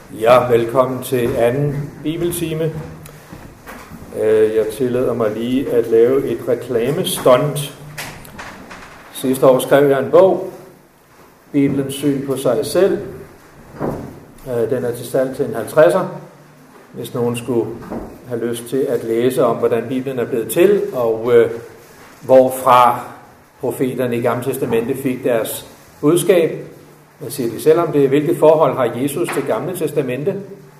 Ja, velkommen til anden bibeltime. Jeg tillader mig lige at lave et reklamestunt. Sidste år skrev jeg en bog, Bibelens syn på sig selv. Den er til salg til en 50'er, hvis nogen skulle have lyst til at læse om, hvordan Bibelen er blevet til, og hvorfra profeterne i Gamle Testamente fik deres budskab. Hvad siger de selv om det? Hvilket forhold har Jesus til Gamle Testamente?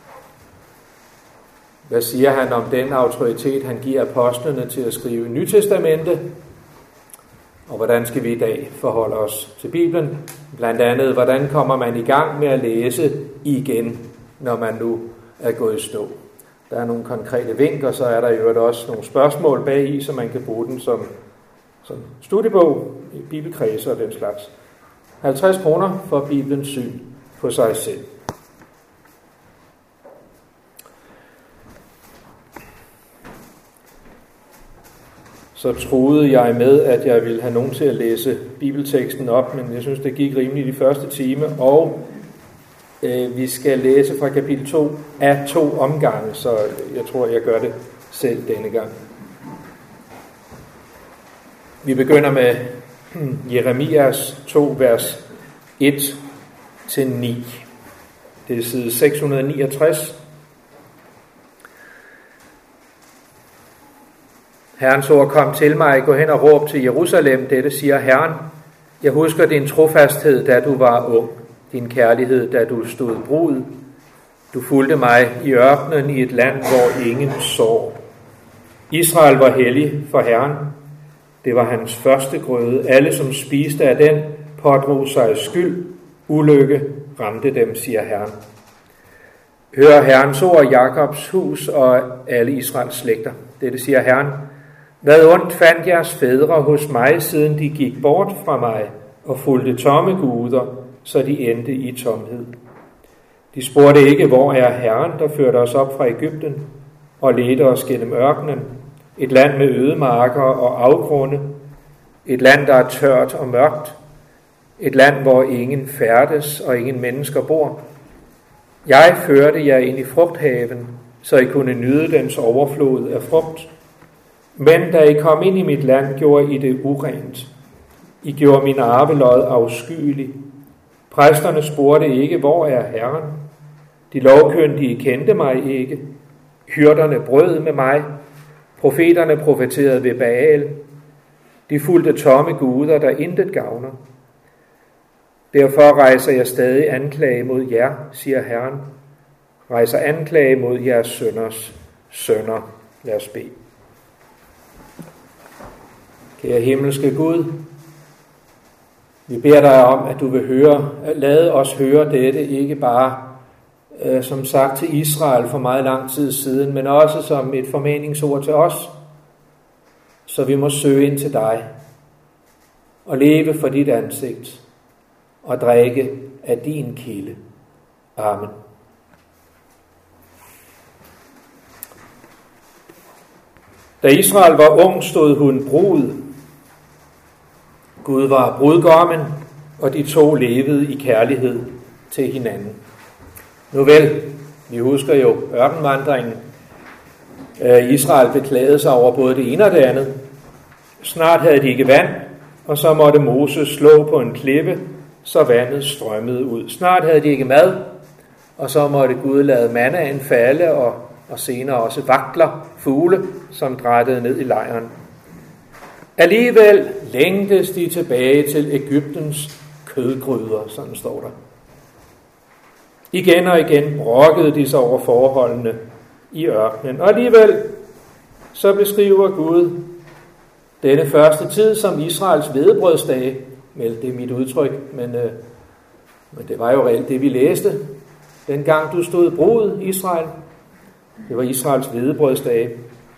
Hvad siger han om den autoritet, han giver apostlene til at skrive Nye Testamente? Og hvordan skal vi i dag forholde os til Bibelen? Blandt andet, hvordan kommer man i gang med at læse igen, når man nu er gået i stå? Der er nogle konkrete vink, og så er der i øvrigt også nogle spørgsmål bag i, så man kan bruge den som studiebog i bibelkredser og den slags. 50 kroner for Bibelens syn på sig selv. Så troede jeg med, at jeg ville have nogen til at læse bibelteksten op, men jeg synes, det gik rimeligt i de første time, og vi skal læse fra kapitel 2 af 2 omgange, så jeg tror, jeg gør det selv denne gang. Vi begynder med Jeremias 2, vers 1-9. Det er side 669. Herrens ord kom til mig, gå hen og råb til Jerusalem, dette siger Herren. Jeg husker din trofasthed, da du var ung, din kærlighed, da du stod brud. Du fulgte mig i ørkenen i et land, hvor ingen så. Israel var hellig for Herren. Det var hans første grøde. Alle, som spiste af den, pådrog sig skyld. Ulykke ramte dem, siger Herren. Hør Herrens ord, Jakobs hus og alle Israels slægter. Dette siger Herren. Hvad ondt fandt jeres fædre hos mig, siden de gik bort fra mig og fulgte tomme guder, så de endte i tomhed. De spurgte ikke, hvor er Herren, der førte os op fra Egypten og ledte os gennem ørkenen, et land med ødemarker og afgrunde, et land, der er tørt og mørkt, et land, hvor ingen færdes og ingen mennesker bor. Jeg førte jer ind i frugthaven, så I kunne nyde dens overflod af frugt. Men da I kom ind i mit land, gjorde I det urent. I gjorde min arvelod afskyelig. Præsterne spurgte ikke, hvor er Herren? De lovkyndige kendte mig ikke. Hyrderne brød med mig. Profeterne profeterede ved Baal. De fulgte tomme guder, der intet gavner. Derfor rejser jeg stadig anklage mod jer, siger Herren. Rejser anklage mod jeres sønners sønner. Lad os bede. Kære himmelske Gud, vi beder dig om, at du vil lade os høre dette, ikke bare som sagt til Israel for meget lang tid siden, men også som et formaningsord til os, så vi må søge ind til dig og leve for dit ansigt og drikke af din kilde. Amen. Da Israel var ung, stod hun brud. Gud var brudgommen, og de to levede i kærlighed til hinanden. Nu vel, vi husker jo ørkenvandringen. Israel beklagede sig over både det ene og det andet. Snart havde de ikke vand, og så måtte Moses slå på en klippe, så vandet strømmede ud. Snart havde de ikke mad, og så måtte Gud lade mannaen falde, og senere også vagtler, fugle, som drættede ned i lejren. Alligevel længtes de tilbage til Egyptens kødgryder, sådan står der. Igen og igen brokkede de sig over forholdene i ørkenen. Og alligevel så beskriver Gud denne første tid som Israels hvedebrødsdage. Vel, det er mit udtryk, men det var jo reelt det, vi læste. Dengang du stod brud, Israel. Det var Israels hvedebrødsdage.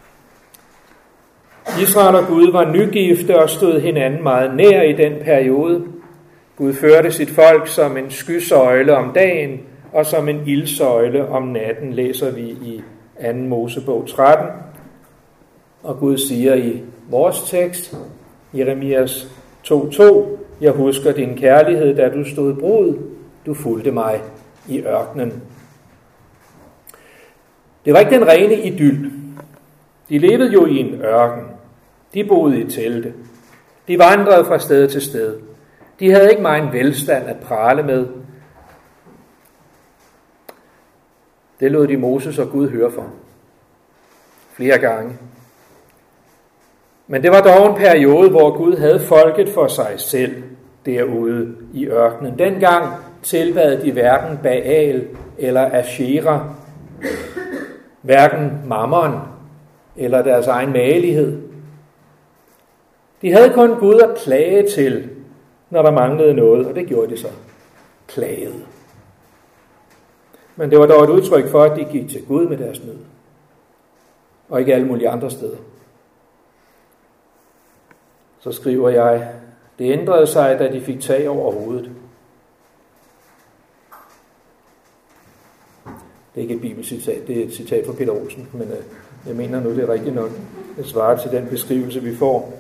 Israel og Gud var nygifte og stod hinanden meget nær i den periode. Gud førte sit folk som en skysøjle om dagen og som en ildsøjle om natten, læser vi i 2. Mosebog 13. Og Gud siger i vores tekst, Jeremias 2:2, jeg husker din kærlighed, da du stod brud, du fulgte mig i ørkenen. Det var ikke den rene idyll. De levede jo i en ørken. De boede i telte. De vandrede fra sted til sted. De havde ikke meget velstand at prale med. Det lod de Moses og Gud høre for. Flere gange. Men det var dog en periode, hvor Gud havde folket for sig selv derude i ørkenen. Dengang tilbad de hverken Baal eller Ashera, hverken Mammon eller deres egen magelighed. De havde kun Gud at klage til, når der manglede noget, og det gjorde de så. Klagede. Men det var dog et udtryk for, at de gik til Gud med deres nød, og ikke alle mulige andre steder. Så skriver jeg, det ændrede sig, da de fik tag over hovedet. Det er ikke et bibelcitat, det er et citat fra Peter Olsen, men jeg mener nu, det er rigtigt nok. Det svarer til den beskrivelse, vi får.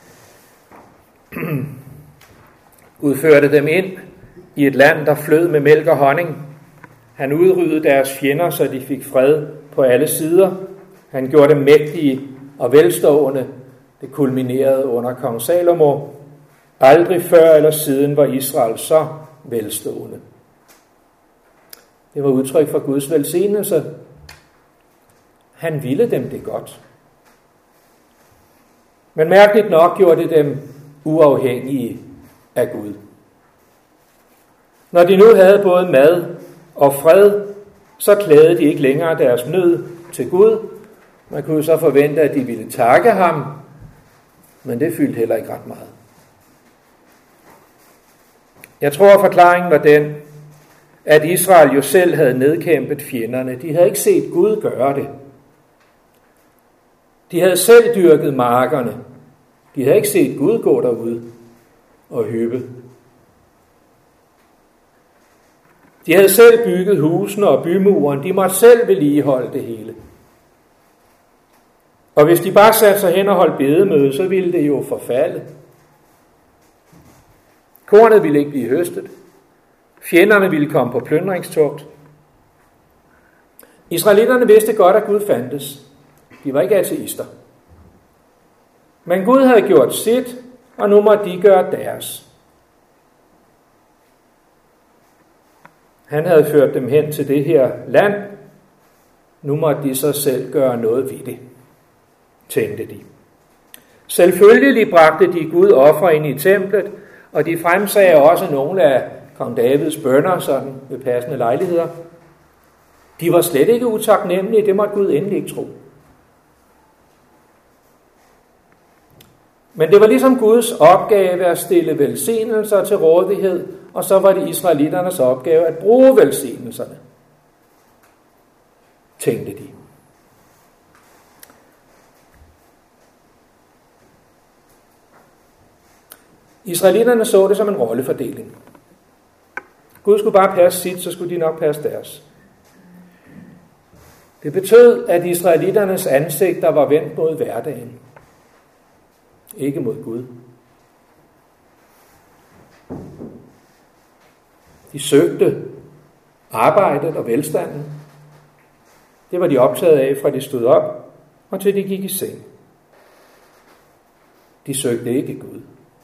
Gud førte dem ind i et land, der flød med mælk og honning. Han udryddede deres fjender, så de fik fred på alle sider. Han gjorde dem mægtige og velstående. Det kulminerede under kong Salomo. Aldrig før eller siden var Israel så velstående. Det var udtryk for Guds velsignelse. Han ville dem det godt. Men mærkeligt nok gjorde det dem uafhængige af Gud. Når de nu havde både mad og fred, så klagede de ikke længere deres nød til Gud. Man kunne så forvente, at de ville takke ham, men det fyldte heller ikke ret meget. Jeg tror, at forklaringen var den, at Israel jo selv havde nedkæmpet fjenderne. De havde ikke set Gud gøre det. De havde selv dyrket markerne. De havde ikke set Gud gå derude og høbe. De havde selv bygget husene og bymuren. De måtte selv vedligeholde det hele. Og hvis de bare satte sig hen og holdt bedemøde, så ville det jo forfalde. Kornet ville ikke blive høstet. Fjenderne ville komme på plyndringstogt. Israelitterne vidste godt, at Gud fandtes. De var ikke ateister. Men Gud havde gjort sit, og nu måtte de gøre deres. Han havde ført dem hen til det her land. Nu måtte de så selv gøre noget ved det, tænkte de. Selvfølgelig bragte de Gud ofre ind i templet, og de fremsagde også nogle af kong Davids bønner, sådan ved passende lejligheder. De var slet ikke utaknemmelige, det måtte Gud endelig ikke tro. Men det var ligesom Guds opgave at stille velsignelser til rådighed, og så var det israelitternes opgave at bruge velsignelserne, tænkte de. Israelitterne så det som en rollefordeling. Gud skulle bare passe sit, så skulle de nok passe deres. Det betød, at israelitternes ansigter var vendt mod hverdagen, ikke mod Gud. De søgte arbejdet og velstanden. Det var de optaget af, fra de stod op og til de gik i seng. De søgte ikke Gud.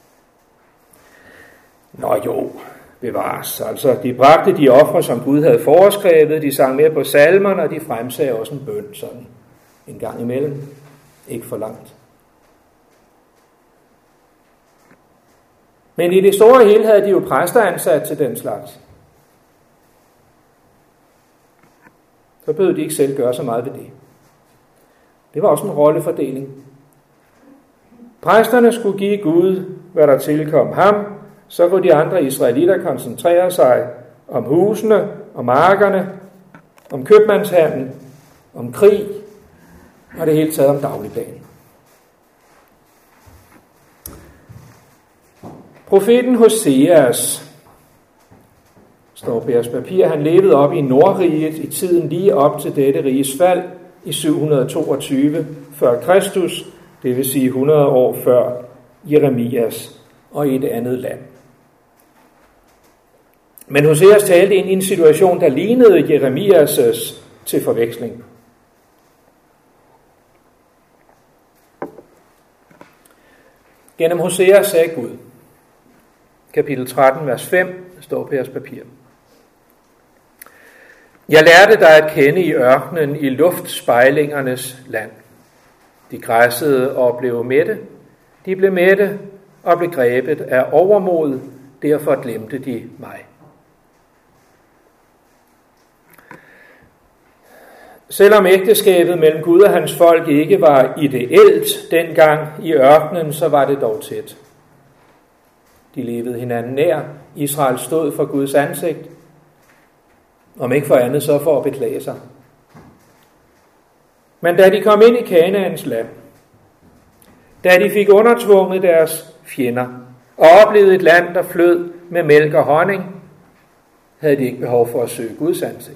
Nå jo, bevares. Altså, de bragte de ofre, som Gud havde foreskrevet. De sang med på salmerne, og de fremsagde også en bøn sådan en gang imellem. Ikke for langt. Men i det store hele havde de jo præster ansat til den slags. Så bød de ikke selv gøre så meget ved det. Det var også en rollefordeling. Præsterne skulle give Gud, hvad der tilkom ham, så kunne de andre israelitter koncentrere sig om husene, om markerne, om købmandshandel, om krig, og det hele taget om dagligdagen. Profeten Hoseas, står på jeres papir, han levede op i Nordriget i tiden lige op til dette riges fald i 722 før Kristus, det vil sige 100 år før Jeremias og i et andet land. Men Hoseas talte ind i en situation, der lignede Jeremias' til forveksling. Gennem Hosea sagde Gud, kapitel 13, vers 5, står på jeres papir. Jeg lærte dig at kende i ørkenen i luftspejlingernes land. De græssede og blev mætte. De blev mætte og blev grebet af overmod. Derfor glemte de mig. Selvom ægteskabet mellem Gud og hans folk ikke var ideelt dengang i ørkenen, så var det dog tæt. De levede hinanden nær. Israel stod for Guds ansigt. Om ikke for andet, så for at beklage sig. Men da de kom ind i Kanaans land, da de fik undertvunget deres fjender og oplevede et land, der flød med mælk og honning, havde de ikke behov for at søge Guds ansigt.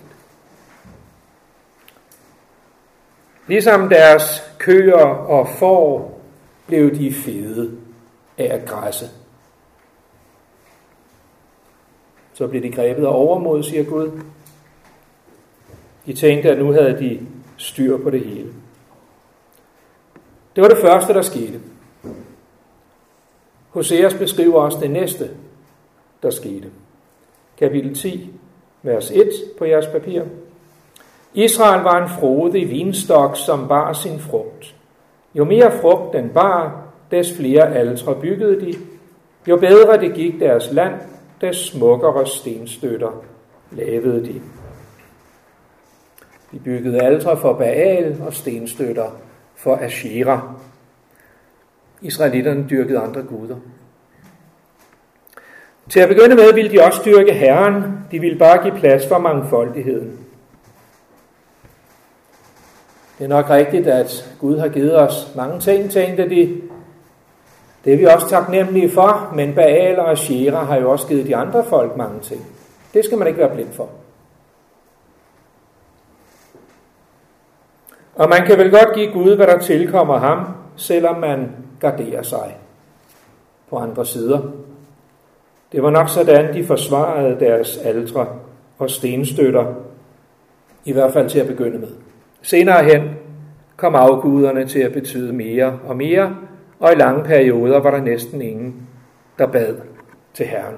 Ligesom deres køer og får blev de fede af at græsse. Så blev de grebet af overmod, siger Gud. De tænkte, at nu havde de styr på det hele. Det var det første, der skete. Hoseas beskriver også det næste, der skete. Kapitel 10, vers 1 på jeres papir. Israel var en frodig vinstok, som bar sin frugt. Jo mere frugt den bar, des flere altre byggede de. Jo bedre det gik deres land, des smukkere stenstøtter lavede de. De byggede altre for Baal og stenstøtter for Ashera. Israelitterne dyrkede andre guder. Til at begynde med ville de også dyrke Herren. De ville bare give plads for mangfoldigheden. Det er nok rigtigt, at Gud har givet os mange ting, tænkte de. Det er vi også taknemmelige for, men Baal og Ashera har jo også givet de andre folk mange ting. Det skal man ikke være blind for. Og man kan vel godt give Gud, hvad der tilkommer ham, selvom man garderer sig på andre sider. Det var nok sådan, de forsvarede deres altre og stenstøtter, i hvert fald til at begynde med. Senere hen kom afguderne til at betyde mere og mere, og i lange perioder var der næsten ingen, der bad til Herren.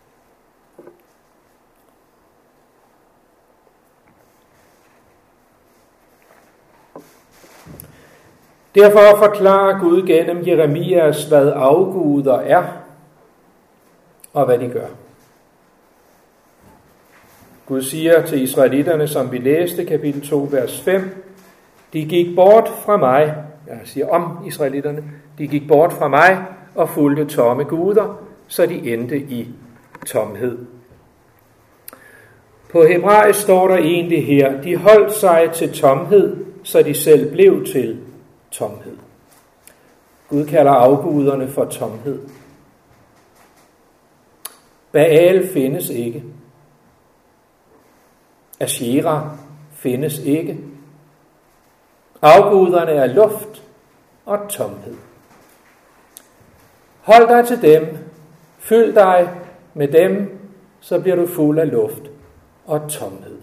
Derfor forklarer Gud gennem Jeremias, hvad afguder er, og hvad de gør. Gud siger til israelitterne, som vi læste, kapitel 2, vers 5, de gik bort fra mig, jeg siger om israelitterne, de gik bort fra mig og fulgte tomme guder, så de endte i tomhed. På hebraisk står der egentlig her, de holdt sig til tomhed, så de selv blev til tomhed. Gud kalder afguderne for tomhed. Baal findes ikke. Ashera findes ikke. Afguderne er luft og tomhed. Hold dig til dem. Fyld dig med dem, så bliver du fuld af luft og tomhed.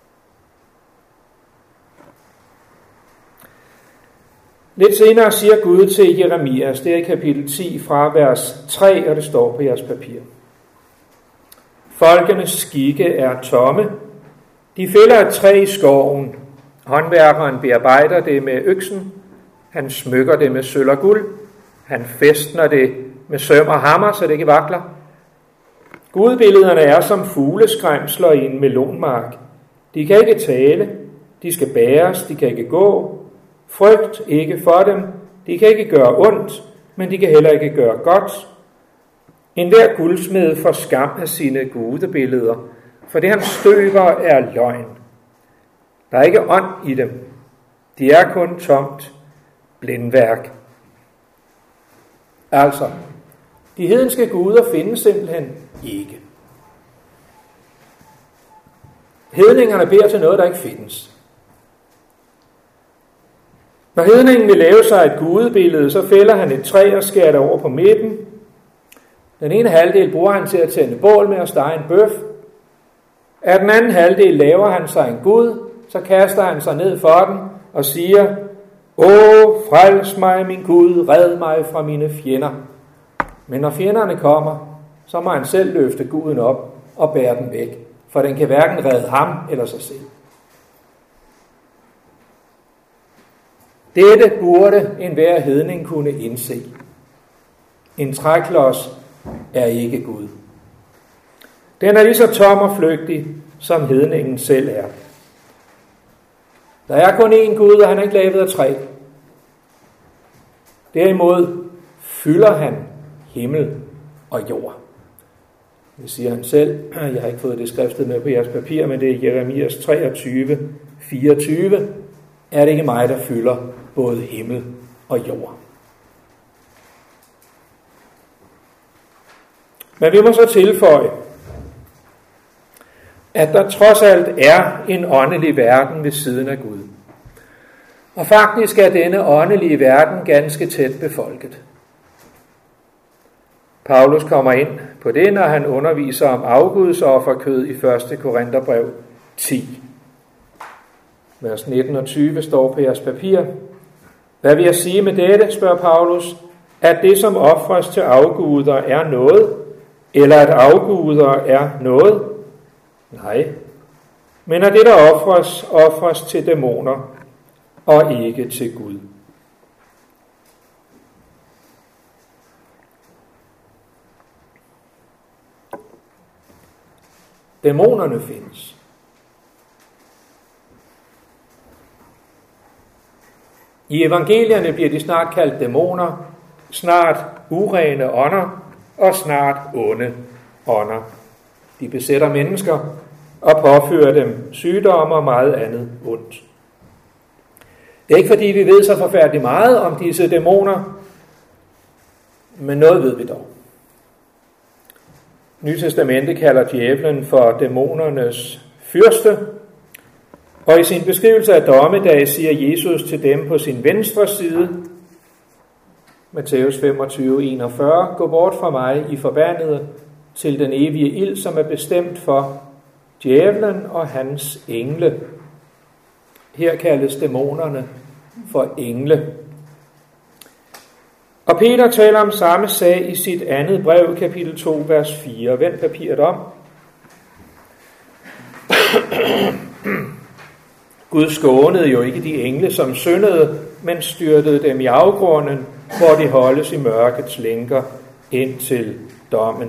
Lidt senere siger Gud til Jeremias, det er i kapitel 10 fra vers 3, og det står på jeres papir. Folkenes skikke er tomme. De fælder et træ i skoven. Håndværkeren bearbejder det med øksen. Han smykker det med sølv og guld. Han fæstner det med søm og hammer, så det ikke vakler. Gudbillederne er som fugleskræmsler i en melonmark. De kan ikke tale. De skal bæres. De kan ikke gå. Frygt ikke for dem. De kan ikke gøre ondt, men de kan heller ikke gøre godt. Enhver guldsmed får skam af sine gudebilleder, for det han støber er løgn. Der er ikke ånd i dem. De er kun tomt blindværk. Altså, de hedenske guder findes simpelthen ikke. Hedningerne beder til noget, der ikke findes. Når hedningen vil lave sig et gudebillede, så fælder han et træ og skærer det over på midten. Den ene halvdel bruger han til at tænde bål med og stege en bøf. Af den anden halvdel laver han sig en gud, så kaster han sig ned for den og siger, Åh, frels mig, min Gud, red mig fra mine fjender. Men når fjenderne kommer, så må han selv løfte guden op og bære den væk, for den kan hverken redde ham eller sig selv. Dette burde enhver hedning kunne indse. En træklods er ikke Gud. Den er lige så tom og flygtig, som hedningen selv er. Der er kun én Gud, og han er ikke lavet af træ. Derimod fylder han himmel og jord. Det siger han selv. Jeg har ikke fået det skriftet med på jeres papir, men det er Jeremias 23, 24. Er det ikke mig, der fylder både himmel og jord? Men vi må så tilføje, at der trods alt er en åndelig verden ved siden af Gud. Og faktisk er denne åndelige verden ganske tæt befolket. Paulus kommer ind på det, når han underviser om afgudsofferkød i 1. Korintherbrev 10. Vers 19 og 20 står på jeres papir. Hvad vil jeg sige med dette, spørger Paulus, at det, som ofres til afguder, er noget, eller at afguder er noget? Nej, men at det, der ofres til dæmoner, og ikke til Gud. Dæmonerne findes. I evangelierne bliver de snart kaldt dæmoner, snart urene ånder og snart onde ånder. De besætter mennesker og påfører dem sygdomme og meget andet ondt. Det er ikke fordi, vi ved så forfærdeligt meget om disse dæmoner, men noget ved vi dog. Nye Testamente kalder djævlen for dæmonernes fyrste, og i sin beskrivelse af dommedag siger Jesus til dem på sin venstre side, Matthæus 25:41, gå bort fra mig, I forbandede, til den evige ild, som er bestemt for djævlen og hans engle. Her kaldes dæmonerne for engle. Og Peter taler om samme sag i sit andet brev, kapitel 2, vers 4. Vend papiret om. Gud skånede jo ikke de engle, som syndede, men styrtede dem i afgrunden, hvor de holdes i mørkets lænker ind til dommen.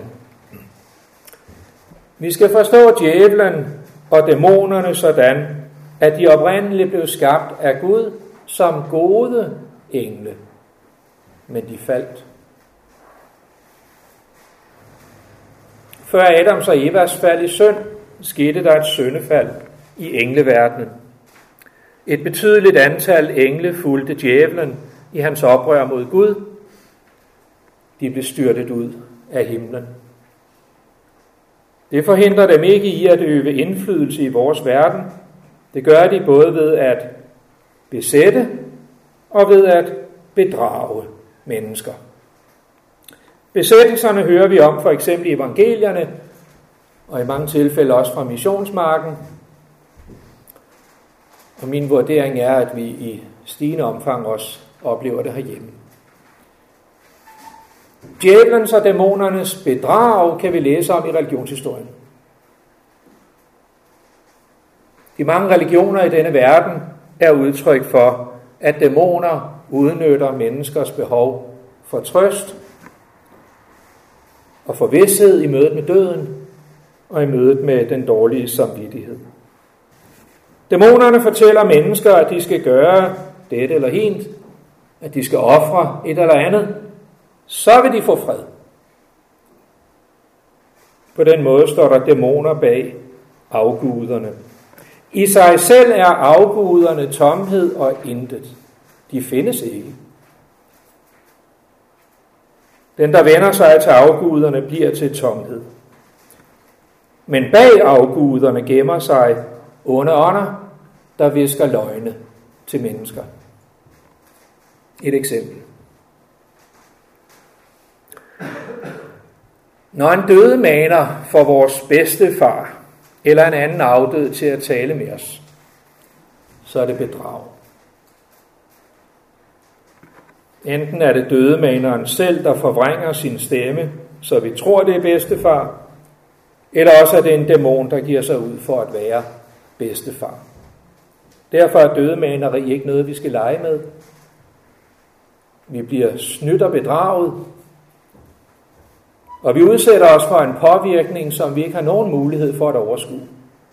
Vi skal forstå djævlen og dæmonerne sådan, at de oprindeligt blev skabt af Gud som gode engle, men de faldt. Før Adams og Evas fald i synd, skete der et syndefald i engleverdenen. Et betydeligt antal engle fulgte djævlen i hans oprør mod Gud. De blev styrtet ud af himlen. Det forhindrer dem ikke i at øve indflydelse i vores verden. Det gør de både ved at besætte og ved at bedrage mennesker. Besættelserne hører vi om for eksempel i evangelierne, og i mange tilfælde også fra missionsmarken. Og min vurdering er, at vi i stigende omfang også oplever det herhjemme. Djævelens og dæmonernes bedrag kan vi læse om i religionshistorien. De mange religioner i denne verden er udtryk for, at dæmoner udnytter menneskers behov for trøst og for vished i mødet med døden og i mødet med den dårlige samvittighed. Dæmonerne fortæller mennesker, at de skal gøre dette eller hint, at de skal ofre et eller andet, så vil de få fred. På den måde står der dæmoner bag afguderne. I sig selv er afguderne tomhed og intet. De findes ikke. Den, der vender sig til afguderne, bliver til tomhed. Men bag afguderne gemmer sig onde ånder, der hvisker løgne til mennesker. Et eksempel. Når en døde maner for vores bedstefar eller en anden afdød til at tale med os, så er det bedrag. Enten er det dødemaneren selv, der forvrænger sin stemme, så vi tror, det er bedstefar, eller også er det en dæmon, der giver sig ud for at være bedstefar. Derfor er dødemaneri ikke noget, vi skal lege med. Vi bliver snydt og bedraget, og vi udsætter os for en påvirkning, som vi ikke har nogen mulighed for at overskue.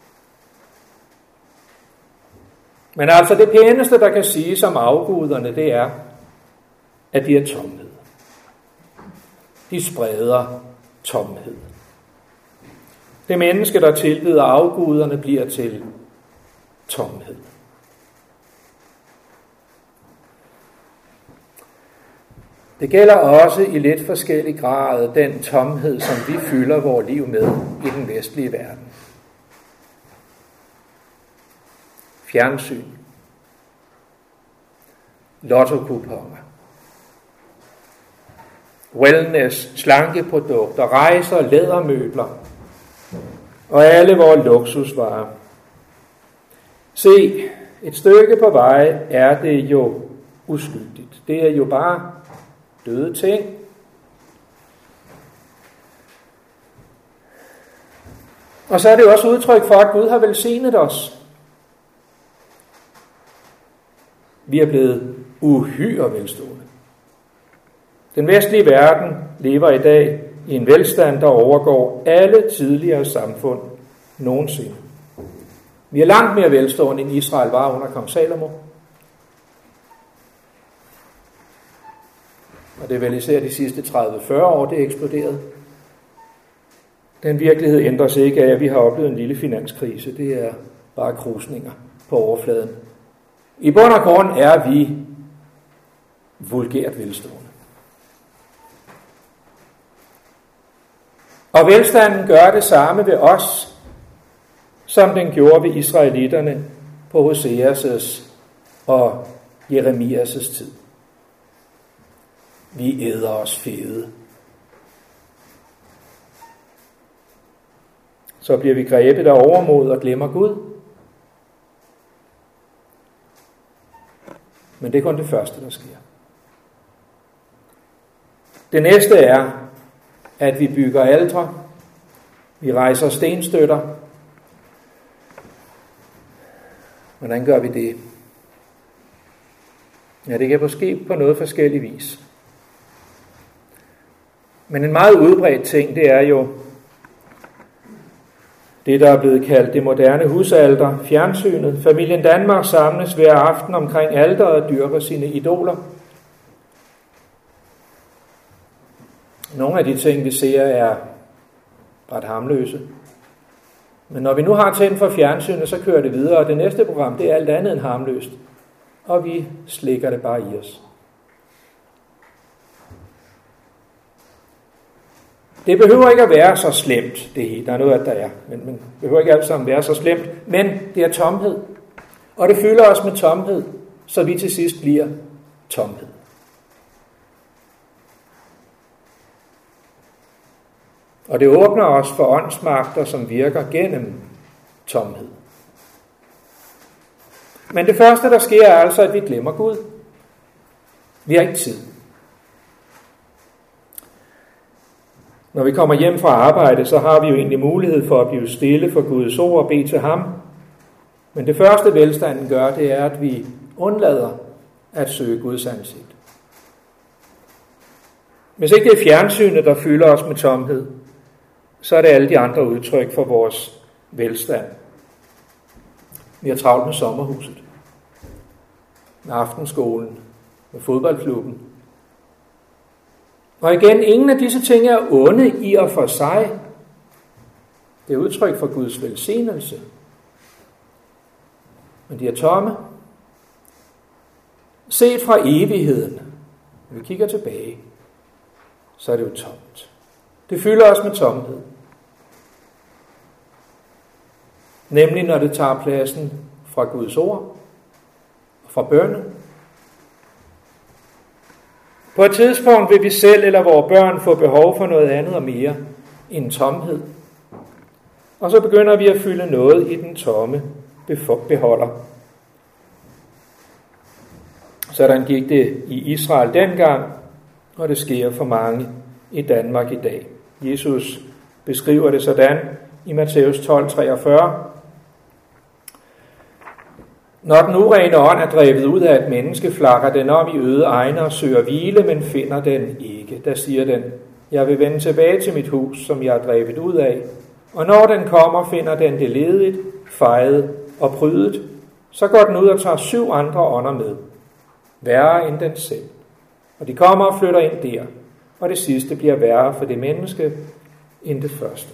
Men altså det pæneste, der kan siges om afguderne, det er, at de er tomhed. De spreder tomhed. Det menneske, der tilbeder afguderne, bliver til tomhed. Det gælder også i lidt forskellig grad den tomhed, som vi fylder vores liv med i den vestlige verden. Fjernsyn, lottokuponer, wellness, slankeprodukter, rejser, lædermøbler og alle vores luksusvarer. Se, et stykke på vej er det jo uskyldigt. Det er jo bare døde ting. Og så er det jo også udtryk for, at Gud har velsignet os. Vi er blevet uhyre velstående. Den vestlige verden lever i dag i en velstand, der overgår alle tidligere samfund nogensinde. Vi er langt mere velstående, end Israel var under kong Salomo. Og det er vel især de sidste 30-40 år, det er eksploderet. Den virkelighed ændrer sig ikke af, at vi har oplevet en lille finanskrise. Det er bare krusninger på overfladen. I bund og grund er vi vulgært velstående. Og velstanden gør det samme ved os, som den gjorde ved israelitterne på Hoseas' og Jeremias' tid. Vi æder os fede. Så bliver vi grebet af overmod og glemmer Gud. Men det er kun det første, der sker. Det næste er, at vi bygger altre. Vi rejser stenstøtter. Hvordan gør vi det? Ja, det kan måske på noget forskellig vis. Men en meget udbredt ting, det er jo det, der er blevet kaldt det moderne husalter, fjernsynet. Familien Danmark samles hver aften omkring alteret og dyrker sine idoler. Nogle af de ting, vi ser, er ret harmløse. Men når vi nu har tændt for fjernsynet, så kører det videre, og det næste program, det er alt andet end harmløst. Og vi slikker det bare i os. Det behøver ikke at være så slemt, det hele. Der er noget, at der er. Men det behøver ikke alt sammen være så slemt. Men det er tomhed. Og det fylder os med tomhed, så vi til sidst bliver tomhed. Og det åbner os for åndsmagter, som virker gennem tomhed. Men det første, der sker, er altså, at vi glemmer Gud. Vi har ikke tid. Når vi kommer hjem fra arbejde, så har vi jo egentlig mulighed for at blive stille for Guds ord og bede til ham. Men det første velstanden gør, det er, at vi undlader at søge Guds ansigt. Hvis ikke det er fjernsynet, der fylder os med tomhed, så er det alle de andre udtryk for vores velstand. Vi har travlt med sommerhuset, med aftenskolen, med fodboldklubben. Og igen, ingen af disse ting er onde i og for sig. Det er udtryk for Guds velsignelse. Men de er tomme. Set fra evigheden, når vi kigger tilbage, så er det jo tomt. Det fylder os med tomhed. Nemlig når det tager pladsen fra Guds ord og fra bønnen. På et tidspunkt vil vi selv eller vores børn få behov for noget andet og mere end tomhed. Og så begynder vi at fylde noget i den tomme beholder. Sådan gik det i Israel dengang, og det sker for mange i Danmark i dag. Jesus beskriver det sådan i Matthæus 12:43. Når den urene ånd er drevet ud af et menneske, flakker den om i øde egne og søger hvile, men finder den ikke. Der siger den, jeg vil vende tilbage til mit hus, som jeg er drevet ud af. Og når den kommer, finder den det ledigt, fejet og prydet. Så går den ud og tager 7 andre ånder med, værre end den selv. Og de kommer og flytter ind der, og det sidste bliver værre for det menneske end det første.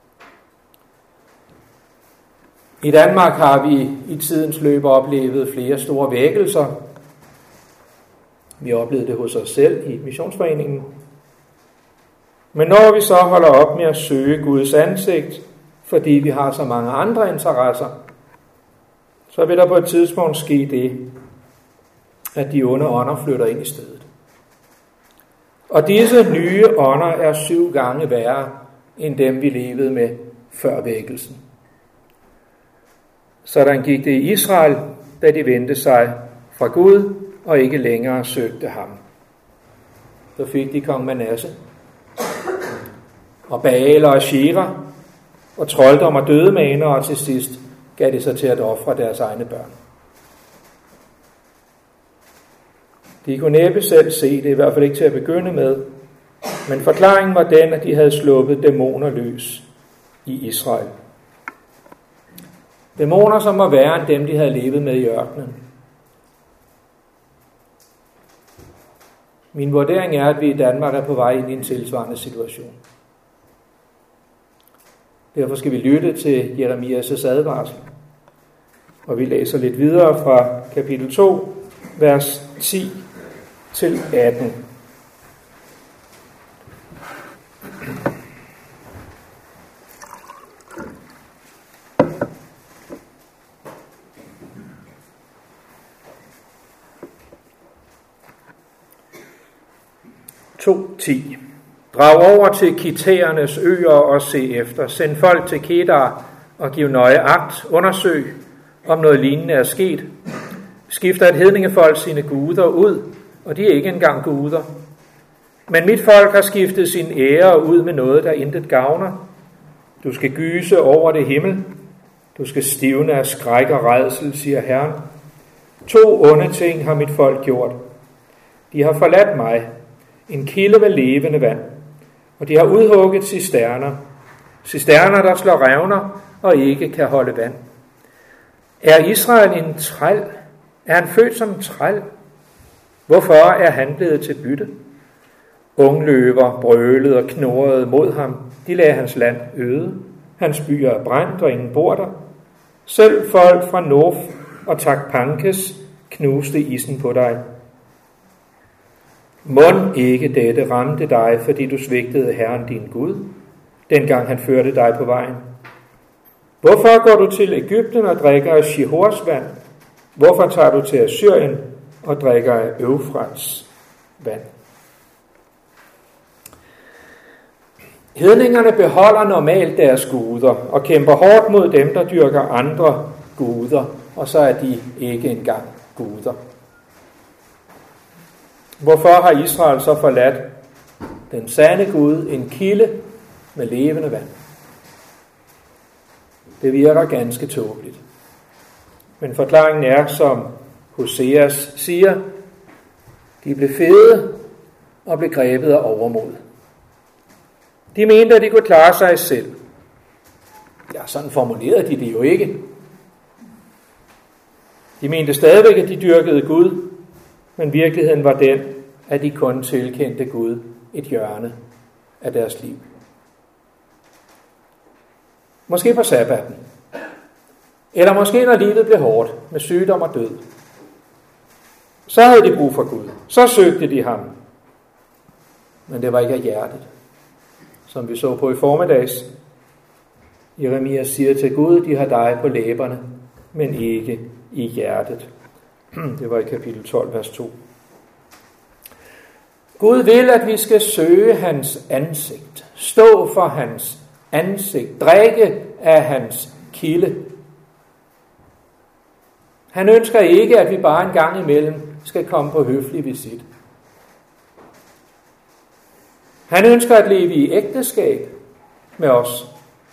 I Danmark har vi i tidens løb oplevet flere store vækkelser. Vi oplevede det hos os selv i Missionsforeningen. Men når vi så holder op med at søge Guds ansigt, fordi vi har så mange andre interesser, så vil der på et tidspunkt ske det, at de onde ånder flytter ind i stedet. Og disse nye ånder er 7 gange værre end dem, vi levede med før vækkelsen. Sådan gik det i Israel, da de vendte sig fra Gud og ikke længere søgte ham. Så fik de kong Manasse, og Baal og Ashera, og trolddom og dødemaner, og til sidst gav de sig til at ofre deres egne børn. De kunne næppe selv se det, i hvert fald ikke til at begynde med, men forklaringen var den, at de havde sluppet dæmoner løs i Israel. Dæmoner, som var værre end dem, de havde levet med i ørkenen. Min vurdering er, at vi i Danmark er på vej ind i en tilsvarende situation. Derfor skal vi lytte til Jeremias' advarsel. Og vi læser lidt videre fra kapitel 2, vers 10 til 18. Drag over til Kitæernes øer og se efter. Send folk til Kedar og giv nøje agt. Undersøg, om noget lignende er sket. Skifter et hedningefolk sine guder ud, og de er ikke engang guder. Men mit folk har skiftet sin ære ud med noget, der intet gavner. Du skal gyse over det himmel. Du skal stivne af skræk og rædsel, siger Herren. 2 onde ting har mit folk gjort. De har forladt mig, en kilde med levende vand, og de har udhugget cisterner. Cisterner, der slår revner og ikke kan holde vand. Er Israel en træl? Er han født som en træl? Hvorfor er han blevet til bytte? Ungløver brølede og knurrede mod ham. De lagde hans land øde. Hans byer er brændt, og ingen bor der. Selv folk fra Nof og Takpankes knuste isen på dig. Mon ikke dette ramte dig, fordi du svigtede Herren din Gud, dengang han førte dig på vejen. Hvorfor går du til Egypten og drikker af Shihors vand? Hvorfor tager du til Assyrien og drikker af Eufrats vand? Hedningerne beholder normalt deres guder og kæmper hårdt mod dem, der dyrker andre guder, og så er de ikke engang guder. Hvorfor har Israel så forladt den sande Gud, en kilde med levende vand? Det virker ganske tåbeligt. Men forklaringen er, som Hoseas siger, de blev fede og blev grebet af overmod. De mente, at de kunne klare sig selv. Ja, sådan formulerede de det jo ikke. De mente stadigvæk, at de dyrkede Gud, men virkeligheden var den, at de kun tilkendte Gud et hjørne af deres liv. Måske på sabbaten. Eller måske når livet blev hårdt med sygdom og død. Så havde de brug for Gud. Så søgte de ham. Men det var ikke af hjertet. Som vi så på i formiddags. Jeremias siger til Gud, de har dig på læberne, men ikke i hjertet. Det var i kapitel 12, vers 2. Gud vil, at vi skal søge hans ansigt, stå for hans ansigt, drikke af hans kilde. Han ønsker ikke, at vi bare en gang imellem skal komme på høflig visit. Han ønsker at leve i ægteskab med os.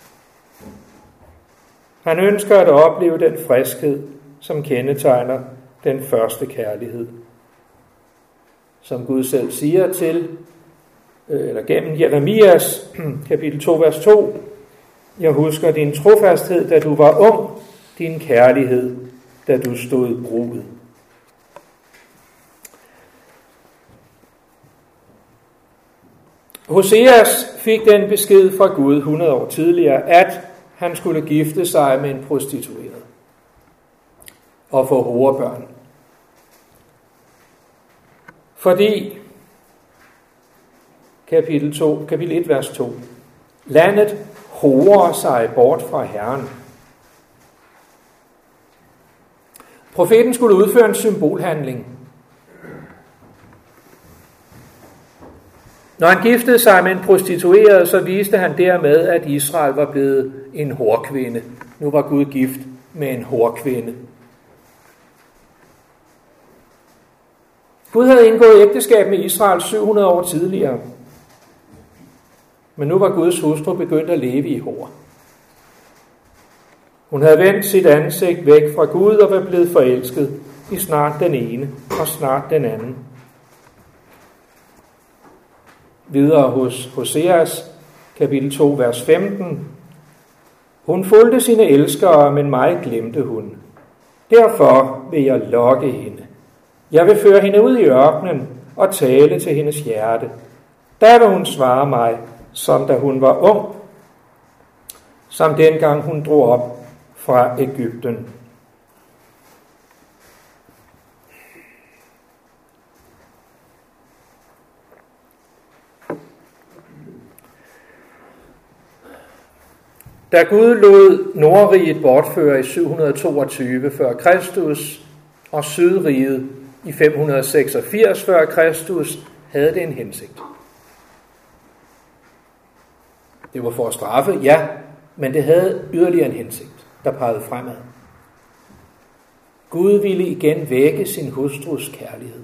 Han ønsker at opleve den friskhed, som kendetegner den første kærlighed. Som Gud selv siger eller gennem Jeremias kapitel 2, vers 2. Jeg husker din trofasthed, da du var ung, din kærlighed, da du stod bruget. Hoseas fik den besked fra Gud 100 år tidligere, at han skulle gifte sig med en prostitueret og få horebørn. Fordi, kapitel 1, vers 2, landet horer sig bort fra Herren. Profeten skulle udføre en symbolhandling. Når han giftede sig med en prostitueret, så viste han dermed, at Israel var blevet en horkvinde. Nu var Gud gift med en horkvinde. Gud havde indgået ægteskab med Israel 700 år tidligere. Men nu var Guds hustru begyndt at leve i hor. Hun havde vendt sit ansigt væk fra Gud og var blevet forelsket i snart den ene og snart den anden. Videre hos Hoseas, kapitel 2, vers 15. Hun fulgte sine elskere, men mig glemte hun. Derfor vil jeg lokke hende. Jeg vil føre hende ud i ørkenen og tale til hendes hjerte. Der vil hun svare mig, som da hun var ung, som dengang hun drog op fra Egypten. Da Gud lod Nordriget bortføre i 722 før Kristus og Sydriget i 586 før Kristus, havde det en hensigt. Det var for at straffe, ja, men det havde yderligere en hensigt, der pegede fremad. Gud ville igen vække sin hustrus kærlighed.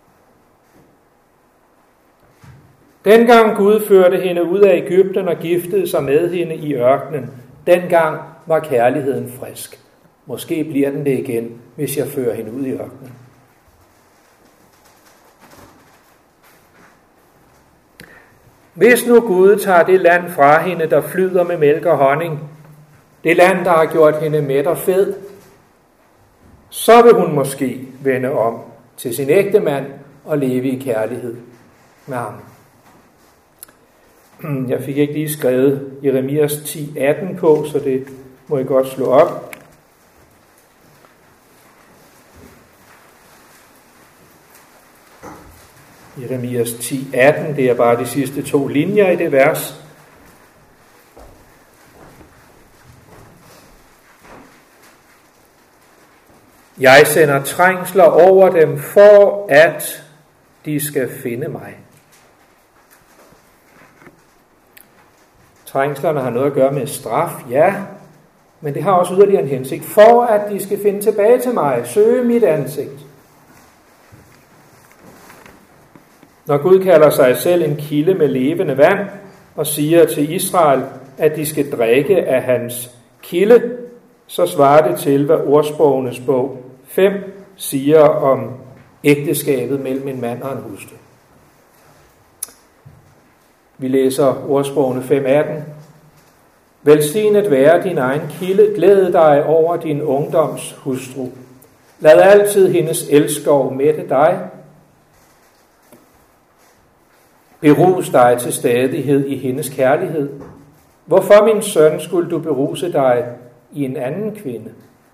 Dengang Gud førte hende ud af Egypten og giftede sig med hende i ørkenen, dengang var kærligheden frisk. Måske bliver den det igen, hvis jeg fører hende ud i ørkenen. Hvis nu Gud tager det land fra hende, der flyder med mælk og honning, det land, der har gjort hende mæt og fed, så vil hun måske vende om til sin ægtemand og leve i kærlighed med ham. Jeg fik ikke lige skrevet Jeremias 10:18 på, så det må I godt slå op. Jeremias 10:18, det er bare de sidste 2 linjer i det vers. Jeg sender trængsler over dem, for at de skal finde mig. Trængslerne har noget at gøre med straf, ja, men det har også yderligere en hensigt, for at de skal finde tilbage til mig, søge mit ansigt. Når Gud kalder sig selv en kilde med levende vand, og siger til Israel, at de skal drikke af hans kilde, så svarer det til, hvad Ordsprogenes bog 5 siger om ægteskabet mellem en mand og en hustru. Vi læser Ordsprogene 5:18. Velsignet være din egen kilde, glæd dig over din ungdoms hustru. Lad altid hendes elskov mætte dig. Berus dig til stadighed i hendes kærlighed. Hvorfor, min søn, skulle du beruse dig i en anden kvinde?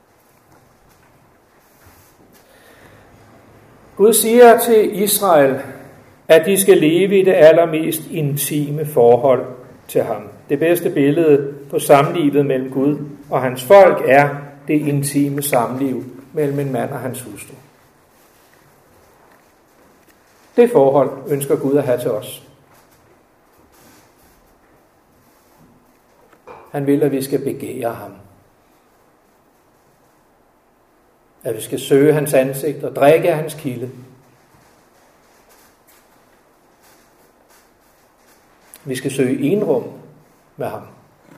Gud siger til Israel, at de skal leve i det allermest intime forhold til ham. Det bedste billede på samlivet mellem Gud og hans folk er det intime samliv mellem en mand og hans hustru. Det forhold ønsker Gud at have til os. Han vil, at vi skal begære ham. at vi skal søge hans ansigt og drikke af hans kilde. Vi skal søge enrum med ham.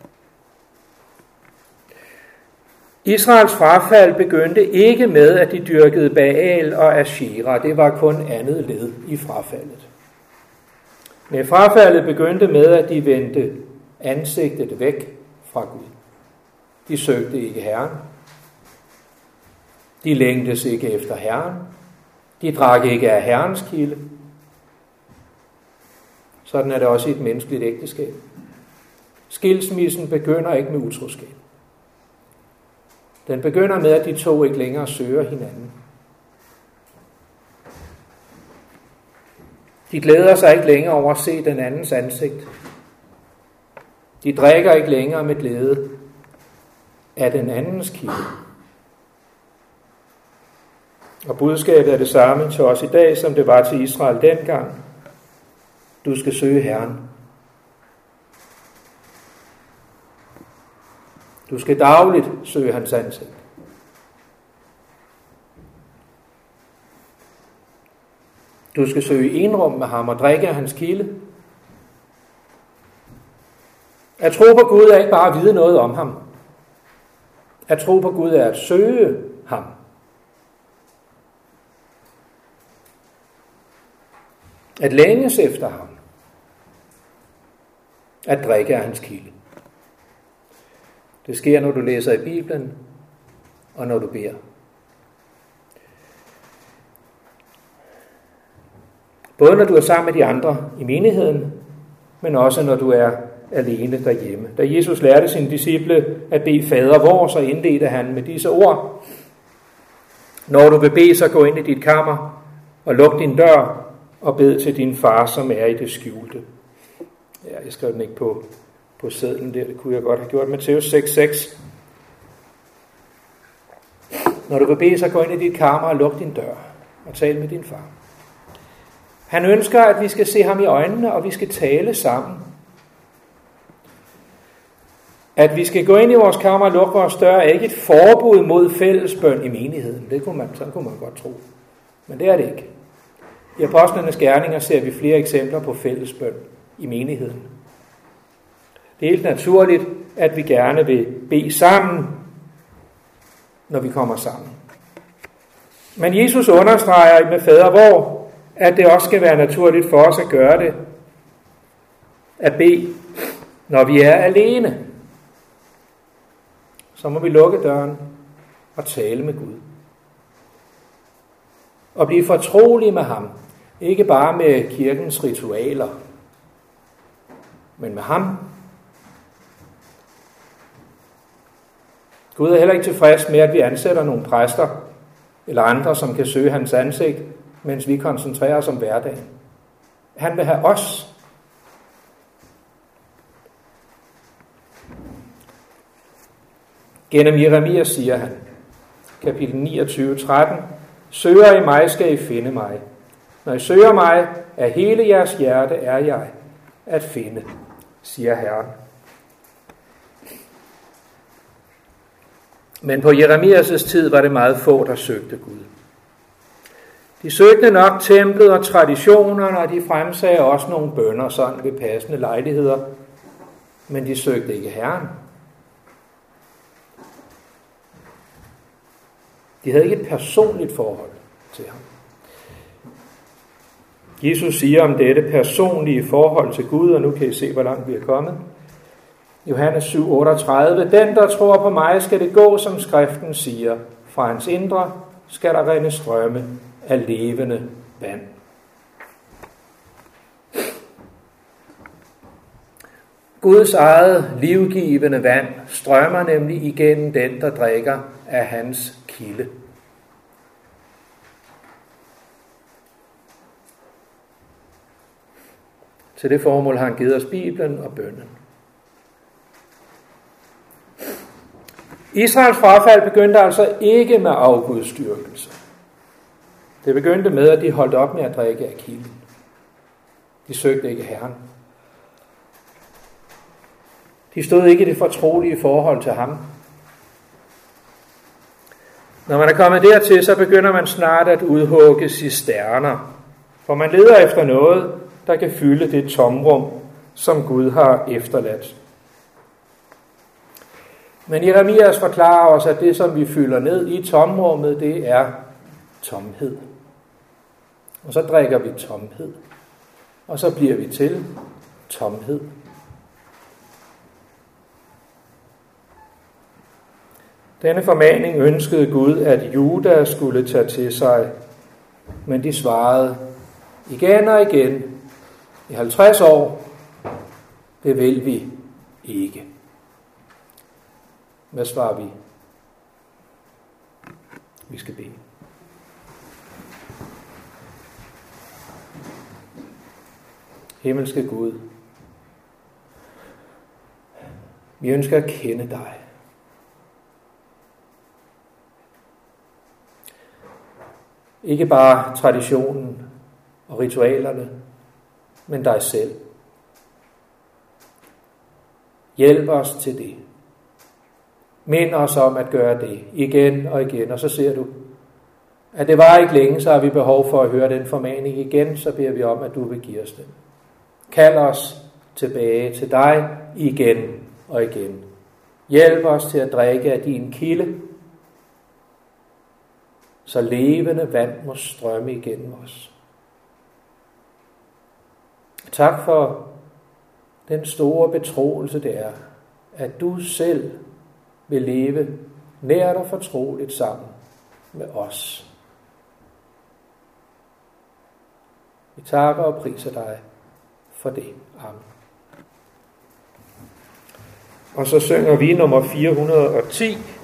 Israels frafald begyndte ikke med, at de dyrkede Baal og Ashera. Det var kun andet led i frafaldet. Men frafaldet begyndte med, at de vendte ansigtet væk fra Gud. De søgte ikke Herren. De længtes ikke efter Herren. De drak ikke af Herrens kilde. Sådan er det også i et menneskeligt ægteskab. Skilsmissen begynder ikke med utroskab. Den begynder med, at de to ikke længere søger hinanden. De glæder sig ikke længere over at se den andens ansigt. De drikker ikke længere med glæde af den andens kilde. Og budskabet er det samme til os i dag, som det var til Israel dengang. Du skal søge Herren. Du skal dagligt søge hans ansigt. Du skal søge enrum med ham og drikke af hans kilde. At tro på Gud er ikke bare at vide noget om ham. At tro på Gud er at søge ham. At længes efter ham. At drikke af hans kilde. Det sker, når du læser i Bibelen, og når du beder. Både når du er sammen med de andre i menigheden, men også når du er alene derhjemme. Da Jesus lærte sine disciple at bede Fader vor, så indledte han med disse ord. Når du vil bede, så gå ind i dit kammer og luk din dør og bed til din far, som er i det skjulte. Ja, jeg skrev den ikke på sedlen der, det kunne jeg godt have gjort. Matthæus 6:6. Når du vil bede, så gå ind i dit kammer og luk din dør og tal med din far. Han ønsker, at vi skal se ham i øjnene, og vi skal tale sammen. At vi skal gå ind i vores kammer og lukke vores dør, er ikke et forbud mod fællesbøn i menigheden. Sådan kunne man godt tro. Men det er det ikke. I Apostlenes Gerninger ser vi flere eksempler på fællesbøn i menigheden. Det er helt naturligt, at vi gerne vil bede sammen, når vi kommer sammen. Men Jesus understreger med Fader vor, at det også skal være naturligt for os at gøre det, at bede, når vi er alene. Så må vi lukke døren og tale med Gud. Og blive fortrolige med ham. Ikke bare med kirkens ritualer, men med ham. Gud er heller ikke tilfreds med, at vi ansætter nogle præster eller andre, som kan søge hans ansigt, mens vi koncentrerer os om hverdagen. Han vil have os. Gennem Jeremias siger han, kapitel 29:13, søger I mig, skal I finde mig. Når I søger mig, af hele jeres hjerte er jeg at finde, siger Herren. Men på Jeremias' tid var det meget få, der søgte Gud. De søgte nok templet og traditionerne, og de fremsagde også nogle bønner sådan ved passende lejligheder, men de søgte ikke Herren. De havde ikke et personligt forhold til ham. Jesus siger om dette personlige forhold til Gud, og nu kan I se, hvor langt vi er kommet. Johannes 7:38. Den, der tror på mig, skal det gå, som skriften siger. Fra hans indre skal der rinde strømme af levende vand. Guds eget livgivende vand strømmer nemlig igennem den, der drikker af hans kilde. Til det formål har han givet os Bibelen og bønnen. Israels frafald begyndte altså ikke med afgudstyrkelse. Det begyndte med, at de holdt op med at drikke af kilden. De søgte ikke Herren. De stod ikke i det fortrolige forhold til ham. Når man er kommet dertil, så begynder man snart at udhugge cisterner, for man leder efter noget, der kan fylde det tomrum, som Gud har efterladt. Men Jeremias forklarer os, at det, som vi fylder ned i tomrummet, det er tomhed. Og så drikker vi tomhed, og så bliver vi til tomhed. Denne formaning ønskede Gud, at Juda skulle tage til sig, men de svarede igen og igen i 50 år, det vil vi ikke. Hvad svarer vi? Vi skal bede. Himmelske Gud, vi ønsker at kende dig. Ikke bare traditionen og ritualerne, men dig selv. Hjælp os til det. Mind os om at gøre det igen og igen, og så ser du, at det var ikke længe, så har vi behov for at høre den formaning igen, så beder vi om, at du vil give os den. Kald os tilbage til dig igen og igen. Hjælp os til at drikke af din kilde, så levende vand må strømme igennem os. Tak for den store betroelse det er, at du selv vil leve nært og fortroligt sammen med os. Vi takker og priser dig for det. Amen. Og så synger vi nummer 410.